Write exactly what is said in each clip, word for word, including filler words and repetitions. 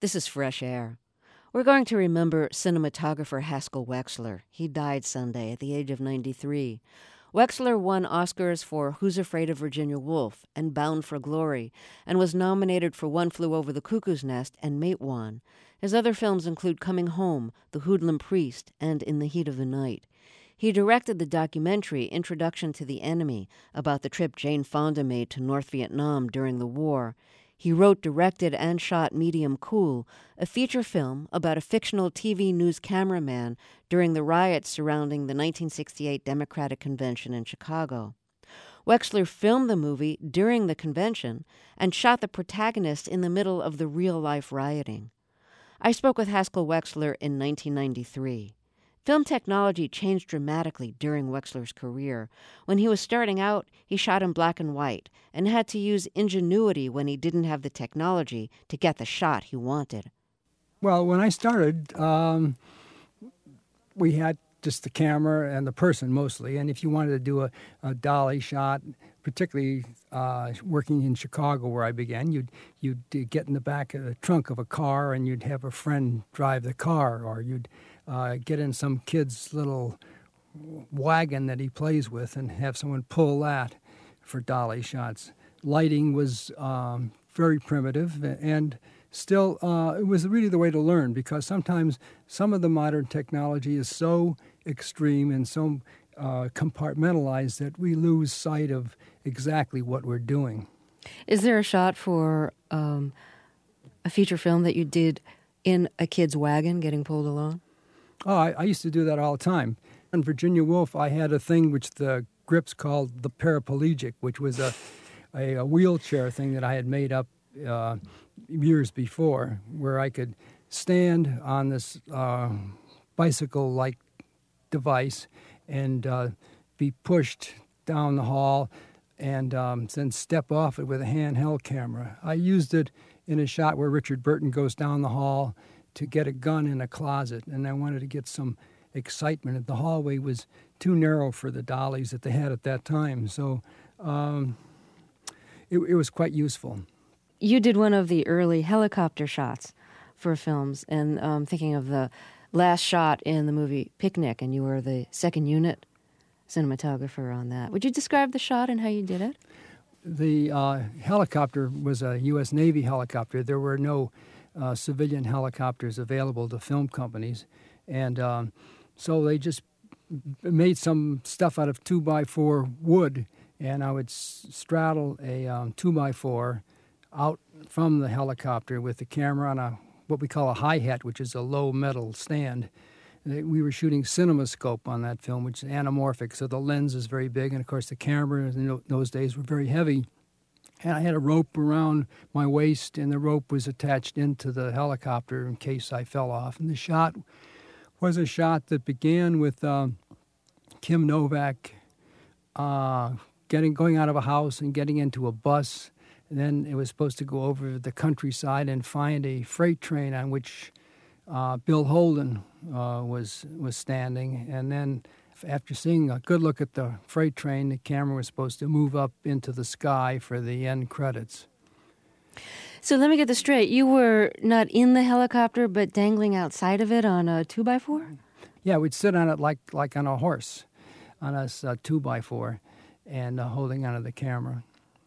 This is Fresh Air. We're going to remember cinematographer Haskell Wexler. He died Sunday at the age of ninety-three. Wexler won Oscars for Who's Afraid of Virginia Woolf and Bound for Glory, and was nominated for One Flew Over the Cuckoo's Nest and Matewan. His other films include Coming Home, The Hoodlum Priest, and In the Heat of the Night. He directed the documentary Introduction to the Enemy about the trip Jane Fonda made to North Vietnam during the war. He wrote, directed, and shot Medium Cool, a feature film about a fictional T V news cameraman during the riots surrounding the nineteen sixty-eight Democratic Convention in Chicago. Wexler filmed the movie during the convention and shot the protagonist in the middle of the real-life rioting. I spoke with Haskell Wexler in nineteen ninety-three. Film technology changed dramatically during Wexler's career. When he was starting out, he shot in black and white and had to use ingenuity when he didn't have the technology to get the shot he wanted. Well, when I started, um, we had just the camera and the person mostly. And if you wanted to do a, a dolly shot, particularly uh, working in Chicago where I began, you'd you'd get in the back of the trunk of a car and you'd have a friend drive the car, or you'd uh, get in some kid's little wagon that he plays with and have someone pull that for dolly shots. Lighting was um, very primitive, and still uh, it was really the way to learn, because sometimes some of the modern technology is so extreme and so uh, compartmentalized that we lose sight of exactly what we're doing. Is there a shot for um, a feature film that you did in a kid's wagon getting pulled along? Oh, I, I used to do that all the time. In Virginia Woolf, I had a thing which the grips called the paraplegic, which was a, a, a wheelchair thing that I had made up uh, years before, where I could stand on this uh, bicycle-like device and uh, be pushed down the hall and um, then step off it with a handheld camera. I used it in a shot where Richard Burton goes down the hall to get a gun in a closet, and I wanted to get some excitement. The hallway was too narrow for the dollies that they had at that time, so um, it, it was quite useful. You did one of the early helicopter shots for films, and um, thinking of the last shot in the movie Picnic, and you were the second unit cinematographer on that. Would you describe the shot and how you did it? The uh, helicopter was a U S Navy helicopter. There were no uh, civilian helicopters available to film companies, and um, so they just made some stuff out of two by four wood, and I would s- straddle a um, two by four out from the helicopter with the camera on a what we call a hi-hat, which is a low metal stand. We were shooting CinemaScope on that film, which is anamorphic, so the lens is very big, and of course the cameras in those days were very heavy. And I had a rope around my waist, and the rope was attached into the helicopter in case I fell off. And the shot was a shot that began with uh, Kim Novak uh, getting going out of a house and getting into a bus. And then it was supposed to go over the countryside and find a freight train on which uh, Bill Holden uh, was was standing. And then after seeing a good look at the freight train, the camera was supposed to move up into the sky for the end credits. So let me get this straight. You were not in the helicopter, but dangling outside of it on a two by four? Yeah, we'd sit on it like like on a horse, on a uh, two by four, and uh, holding onto the camera.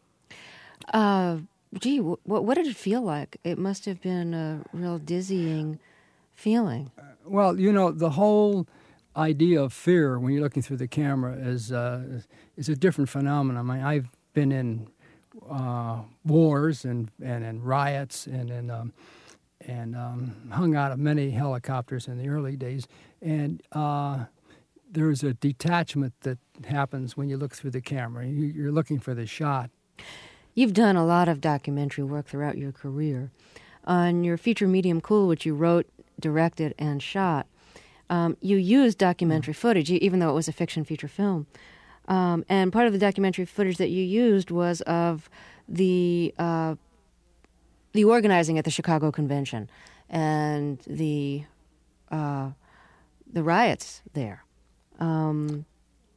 Uh, gee, w- what did it feel like? It must have been a real dizzying feeling. Uh, well, you know, the whole idea of fear when you're looking through the camera is uh, is a different phenomenon. I mean, I've been in uh, wars and, and, and riots and and, um, and um, hung out of many helicopters in the early days, and uh, there's a detachment that happens when you look through the camera. You, you're looking for the shot. You've done a lot of documentary work throughout your career. On your feature Medium Cool, which you wrote, directed, and shot, um, you used documentary footage, even though it was a fiction feature film. Um, and part of the documentary footage that you used was of the uh, the organizing at the Chicago Convention and the uh, the riots there. Um,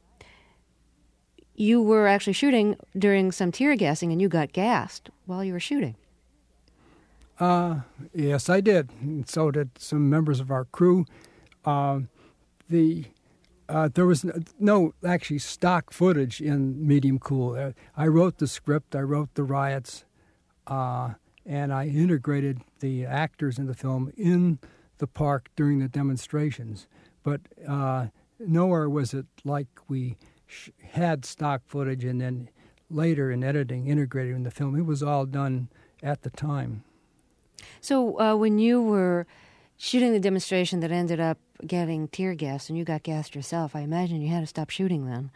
you were actually shooting during some tear gassing, and you got gassed while you were shooting. Uh, yes, I did. And so did some members of our crew. Uh, the uh, there was no, no actually stock footage in Medium Cool. Uh, I wrote the script. I wrote the riots, uh, and I integrated the actors in the film in the park during the demonstrations. But uh, nowhere was it like we sh- had stock footage and then later in editing integrated in the film. It was all done at the time. So uh, when you were shooting the demonstration that ended up getting tear gas and you got gassed yourself, I imagine you had to stop shooting then.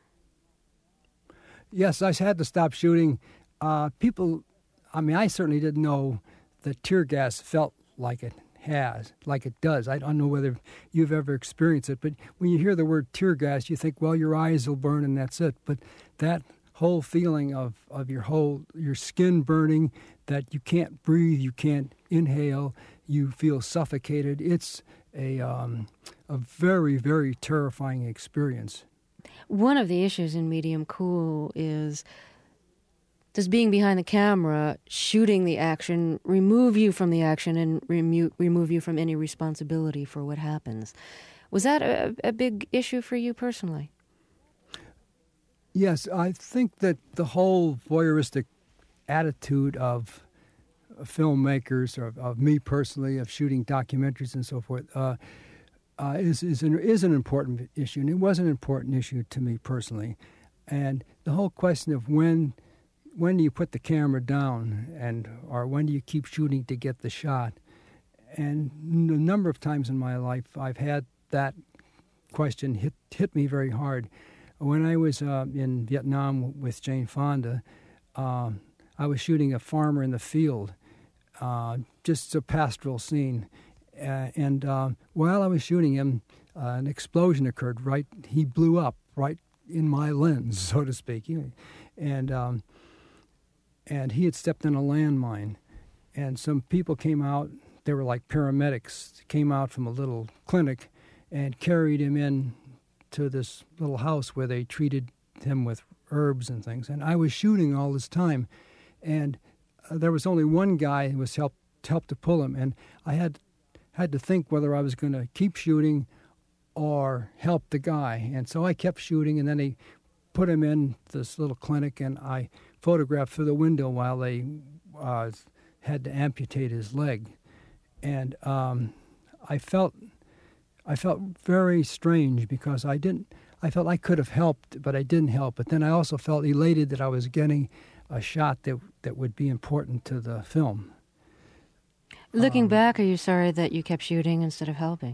Yes, I had to stop shooting. Uh, people, I mean, I certainly didn't know that tear gas felt like it has, like it does. I don't know whether you've ever experienced it, but when you hear the word tear gas, you think, well, your eyes will burn and that's it. But that whole feeling of, of your whole, your skin burning, that you can't breathe, you can't inhale, you feel suffocated. It's a um, a very, very terrifying experience. One of the issues in Medium Cool is, does being behind the camera, shooting the action, remove you from the action and remo- remove you from any responsibility for what happens? Was that a, a big issue for you personally? Yes, I think that the whole voyeuristic attitude of filmmakers, or of me personally, of shooting documentaries and so forth, uh, uh, is is an, is an important issue, and it was an important issue to me personally. And the whole question of when when do you put the camera down, and or when do you keep shooting to get the shot? And a number of times in my life, I've had that question hit hit me very hard. When I was uh, in Vietnam with Jane Fonda, uh, I was shooting a farmer in the field, uh, just a pastoral scene. Uh, and uh, while I was shooting him, uh, an explosion occurred. Right, he blew up right in my lens, so to speak. And um, and he had stepped in a landmine. And some people came out. They were like paramedics. Came out from a little clinic and carried him in to this little house where they treated him with herbs and things. And I was shooting all this time, and uh, there was only one guy who was helped helped to pull him, and I had had to think whether I was going to keep shooting or help the guy. And so I kept shooting, and then they put him in this little clinic, and I photographed through the window while they uh, had to amputate his leg. And um, I felt I felt very strange because I didn't. I felt I could have helped, but I didn't help. But then I also felt elated that I was getting a shot that that would be important to the film. Looking um, back, are you sorry that you kept shooting instead of helping?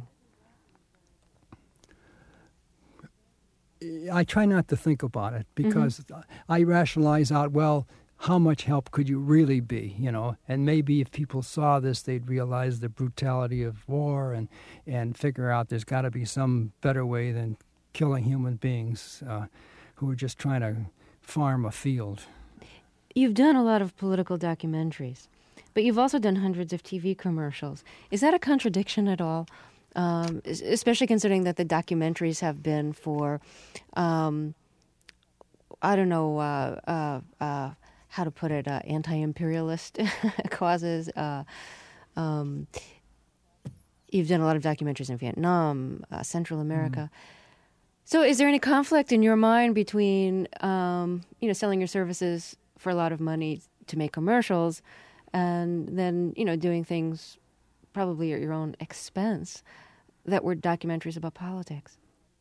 I try not to think about it because mm-hmm. I rationalize out, well, how much help could you really be, you know? And maybe if people saw this, they'd realize the brutality of war and, and figure out there's got to be some better way than killing human beings uh, who are just trying to farm a field. You've done a lot of political documentaries, but you've also done hundreds of T V commercials. Is that a contradiction at all? Um, especially considering that the documentaries have been for, um, I don't know, uh, uh, uh, how to put it, uh, anti-imperialist causes. Uh, um, you've done a lot of documentaries in Vietnam, uh, Central America. Mm. So is there any conflict in your mind between, um, you know, selling your services for a lot of money to make commercials and then, you know, doing things probably at your own expense that were documentaries about politics?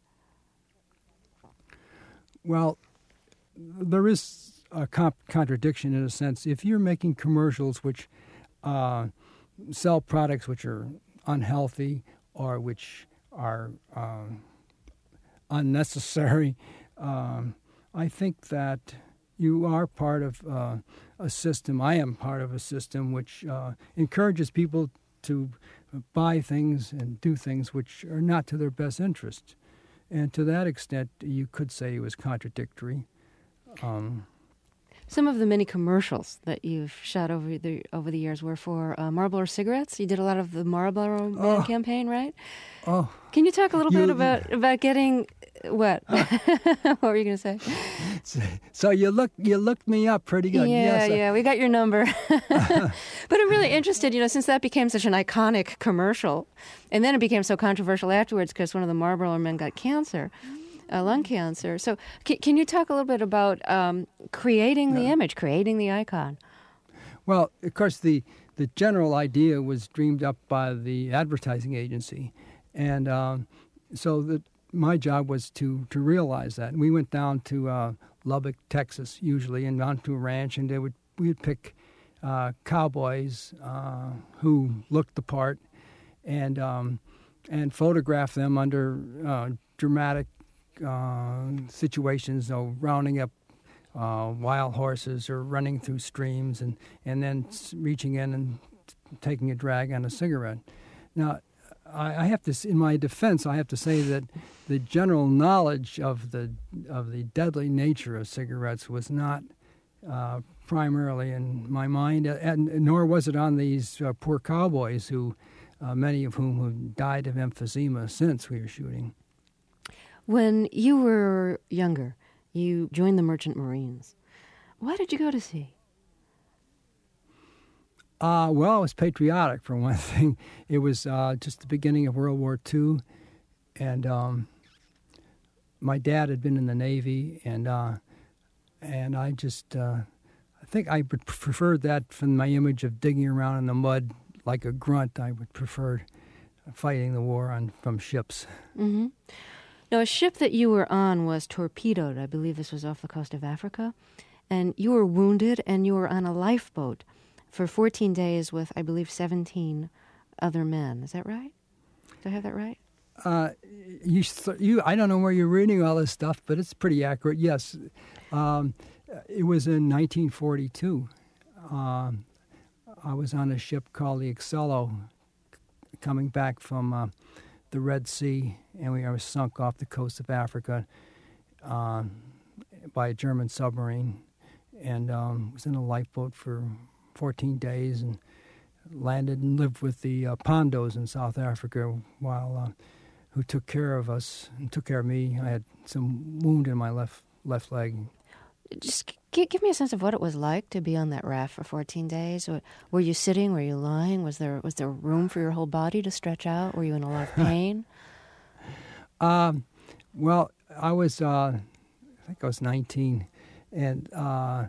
Well, there is a comp- contradiction in a sense. If you're making commercials which uh, sell products which are unhealthy or which are um, unnecessary, um, I think that you are part of uh, a system. I am part of a system which uh, encourages people to buy things and do things which are not to their best interest. And to that extent, you could say it was contradictory. Um, Some of the many commercials that you've shot over the over the years were for uh, Marlboro cigarettes. You did a lot of the Marlboro Man oh, campaign, right? Oh, Can you talk a little you, bit about, about getting What? What were you going to say? So you looked you looked me up pretty good. Yeah, yes, yeah, we got your number. But I'm really interested, you know, since that became such an iconic commercial, and then it became so controversial afterwards because one of the Marlboro men got cancer, uh, lung cancer. So c- can you talk a little bit about um, creating the Yeah. image, creating the icon? Well, of course, the, the general idea was dreamed up by the advertising agency. And um, so the, my job was to, to realize that. And we went down to uh, Lubbock, Texas, usually, and onto a ranch, and they would we would pick uh, cowboys uh, who looked the part and, um, and photograph them under uh, dramatic uh, situations, you know, rounding up Uh, wild horses or running through streams and, and then reaching in and t- taking a drag on a cigarette. Now, I, I have to, in my defense, I have to say that the general knowledge of the of the deadly nature of cigarettes was not uh, primarily in my mind, and nor was it on these uh, poor cowboys who, uh, many of whom have died of emphysema since we were shooting. When you were younger, you joined the Merchant Marines. Why did you go to sea? Uh, well, it was patriotic, for one thing. It was uh, just the beginning of World War Two, and um, my dad had been in the Navy, and uh, and I just, uh, I think I would preferred that from my image of digging around in the mud like a grunt. I would prefer fighting the war on from ships. Mm-hmm. Now, a ship that you were on was torpedoed. I believe this was off the coast of Africa. And you were wounded, and you were on a lifeboat for fourteen days with, I believe, seventeen other men. Is that right? Do I have that right? Uh, you, you, I don't know where you're reading all this stuff, but it's pretty accurate. Yes, um, it was in nineteen forty-two. Um, I was on a ship called the Excello, coming back from uh, the Red Sea, and we were sunk off the coast of Africa uh, by a German submarine, and um, was in a lifeboat for fourteen days, and landed and lived with the uh, Pondos in South Africa while uh, who took care of us and took care of me. I had some wound in my left left leg. Just g- give me a sense of what it was like to be on that raft for fourteen days. Were you sitting? Were you lying? Was there was there room for your whole body to stretch out? Were you in a lot of pain? um, well, I was, uh, I think I was nineteen, and uh,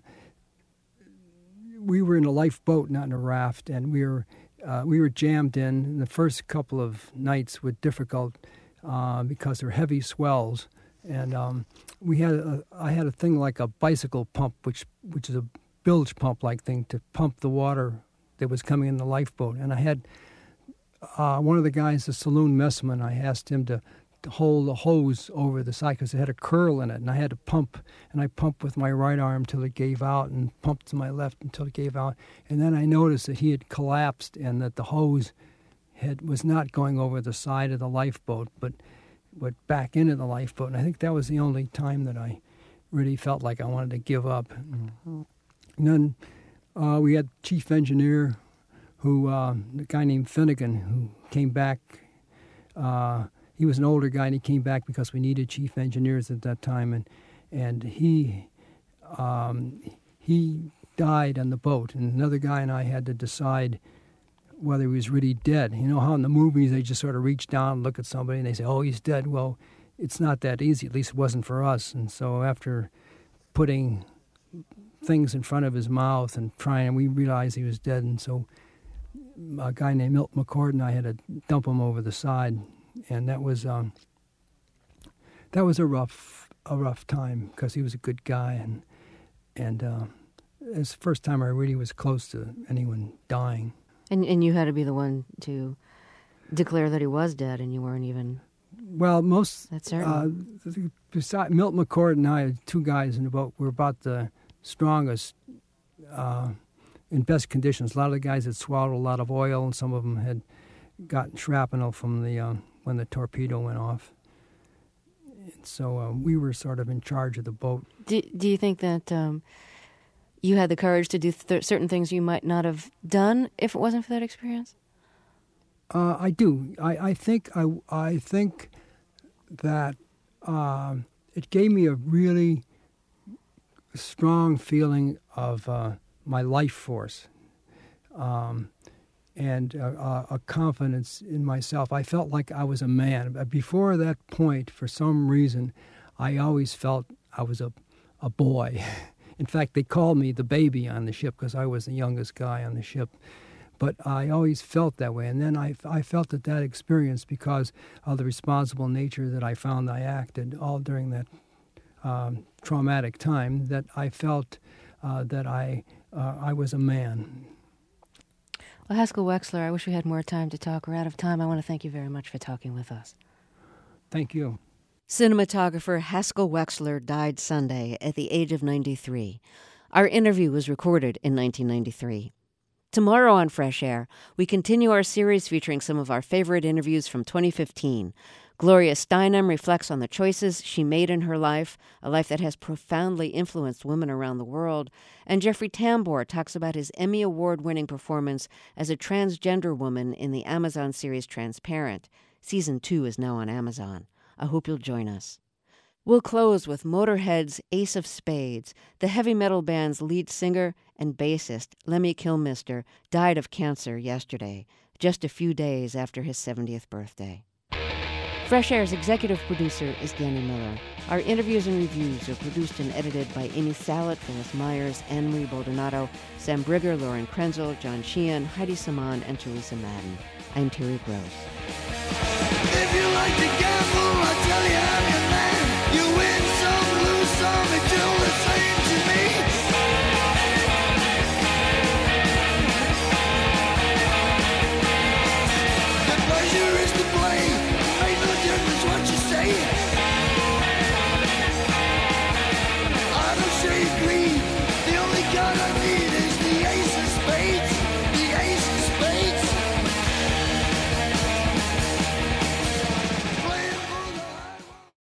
we were in a lifeboat, not in a raft, and we were uh, we were jammed in, in the first couple of nights with difficult uh, because there were heavy swells. And um, we had a, I had a thing like a bicycle pump, which which is a bilge pump-like thing to pump the water that was coming in the lifeboat. And I had uh, one of the guys, the saloon messman, I asked him to, to hold the hose over the side because it had a curl in it, and I had to pump. And I pumped with my right arm till it gave out, and pumped to my left until it gave out. And then I noticed that he had collapsed and that the hose had was not going over the side of the lifeboat, but went back into the lifeboat, and I think that was the only time that I really felt like I wanted to give up. Mm-hmm. And then uh, we had chief engineer, who uh, a guy named Finnegan, who came back. Uh, he was an older guy, and he came back because we needed chief engineers at that time, and and he um, he died on the boat, and another guy and I had to decide whether he was really dead. You know how in the movies they just sort of reach down and look at somebody and they say, oh, he's dead. Well, it's not that easy. At least it wasn't for us. And so after putting things in front of his mouth and trying, we realized he was dead. And so a guy named Milt McCord and I had to dump him over the side. And that was um, that was a rough a rough time because he was a good guy. And, and uh, it's the first time I really was close to anyone dying. And and you had to be the one to declare that he was dead, and you weren't even. Well, most. That's certain. Uh, beside Milt McCord and I, two guys in the boat, were about the strongest, uh, in best conditions. A lot of the guys had swallowed a lot of oil, and some of them had gotten shrapnel from the uh, when the torpedo went off. And so uh, we were sort of in charge of the boat. Do Do you think that? Um, You had the courage to do th- certain things you might not have done if it wasn't for that experience? Uh, I do. I, I think I, I think that uh, it gave me a really strong feeling of uh, my life force um, and uh, a confidence in myself. I felt like I was a man. Before that point, for some reason, I always felt I was a, a boy. In fact, they called me the baby on the ship because I was the youngest guy on the ship. But I always felt that way. And then I, I felt that that experience, because of the responsible nature that I found I acted all during that um, traumatic time, that I felt uh, that I uh, I was a man. Well, Haskell Wexler, I wish we had more time to talk. We're out of time. I want to thank you very much for talking with us. Thank you. Cinematographer Haskell Wexler died Sunday at the age of ninety-three. Our interview was recorded in nineteen ninety-three. Tomorrow on Fresh Air, we continue our series featuring some of our favorite interviews from twenty fifteen. Gloria Steinem reflects on the choices she made in her life, a life that has profoundly influenced women around the world. And Jeffrey Tambor talks about his Emmy Award-winning performance as a transgender woman in the Amazon series Transparent. Season two is now on Amazon. I hope you'll join us. We'll close with Motorhead's Ace of Spades. The heavy metal band's lead singer and bassist, Lemmy Kilmister, died of cancer yesterday, just a few days after his seventieth birthday. Fresh Air's executive producer is Danny Miller. Our interviews and reviews are produced and edited by Amy Salet, Phyllis Myers, Anne-Marie Baldonado, Sam Brigger, Lauren Krenzel, John Sheehan, Heidi Saman, and Teresa Madden. I'm Terry Gross. If you like to gamble, I'll tell you I'm your man. You win some, lose some, it's all the same to me. The pleasure is to blame. Ain't no difference what you say.